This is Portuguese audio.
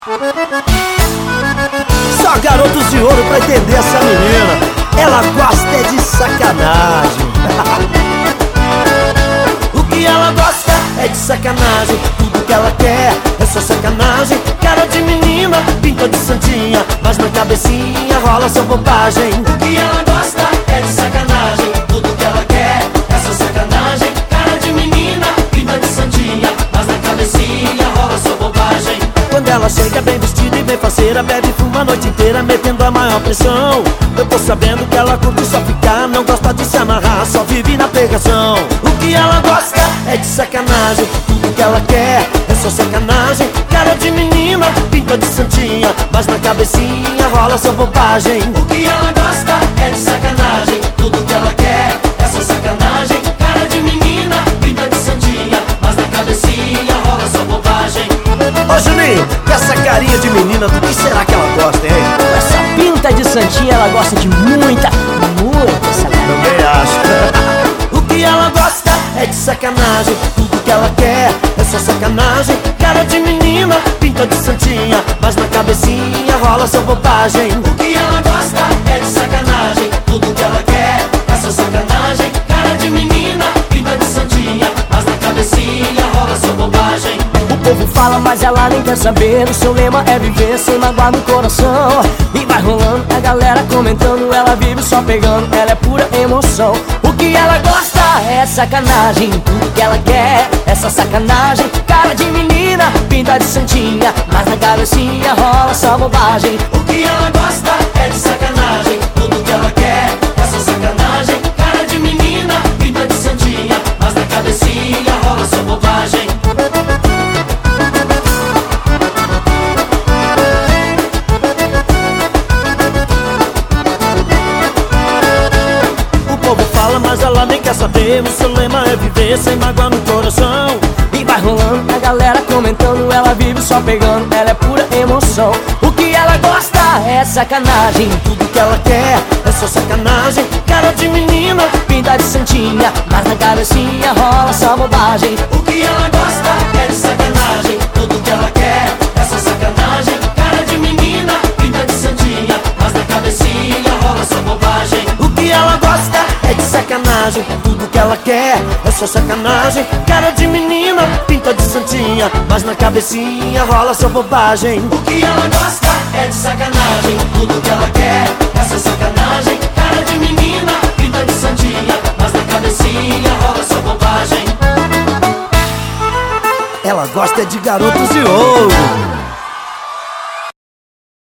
Só garotos de ouro pra entender essa menina. Ela gosta é de sacanagem. O que ela gosta é de sacanagem. Tudo que ela quer é só sacanagem. Cara de menina, pinta de santinha, mas na cabecinha rola só bobagem. O que ela gosta é de sacanagem. Tudo que ela quer é só sacanagem. Cara de menina, pinta de santinha, mas na cabecinha rola só bobagem. Quando ela chega bem vestida e bem faceira, bebe e fuma a noite inteira, metendo a maior pressão. Eu tô sabendo que ela curte só ficar, não gosta de se amarrar, só vive na pegação. O que ela gosta é de sacanagem. Tudo que ela quer é só sacanagem. Cara de menina, pinta de santinha, mas na cabecinha rola só bobagem. O que ela gosta é de sacanagem. Tudo que ela quer é só sacanagem. Cara de menina, pinta de santinha, mas na cabecinha rola só bobagem. Ô Juninho, com essa carinha de menina, do que será que ela gosta, hein? Com essa pinta de santinha, ela gosta de muita sacanagem. Também acho. O que ela gosta é de sacanagem. Tudo que ela quer é só sacanagem. Cara de menina, pinta de santinha, mas na cabecinha rola só bobagem. O que ela gosta é de sacanagem. Tudo que ela quer é só sacanagem. Cara de menina, pinta de santinha, mas na cabecinha rola só bobagem. O povo fala, mas ela nem quer saber. O seu lema é viver sem magoar no coração. E vai rolando, a galera comentando. Ela vive só pegando, ela é pura emoção. O que ela gosta é sacanagem. Tudo que ela quer é só sacanagem. Cara de menina, pinta de santinha, mas na cabecinha rola só bobagem. O que ela gosta é de sacanagem. Tudo que ela quer é só sacanagem. Cara de menina, pinta de santinha, mas na cabecinha rola só bobagem. O povo fala, mas ela nem quer saber. O seu lema é viver sem mágoa no coração. E vai rolando, a galera comentando. Ela vive só pegando, ela é pura emoção. O que ela gosta é sacanagem. Tudo que ela quer é só sacanagem. Cara de menina, Pinta de santinha, mas na cabecinha rola só bobagem. o que ela gosta é de sacanagem. Tudo que ela quer é só sacanagem. Cara de menina, pinta de santinha, mas na cabecinha rola só bobagem. O que ela gosta é de sacanagem. Tudo que ela quer é só sacanagem. Cara de menina, pinta de santinha, mas na cabecinha rola só bobagem. O que ela gosta é de sacanagem. Tudo que ela quer é só sacanagem. Cara de menina, pinta de santinha, mas na cabecinha rola só bobagem. Ela gosta de garotos de ouro.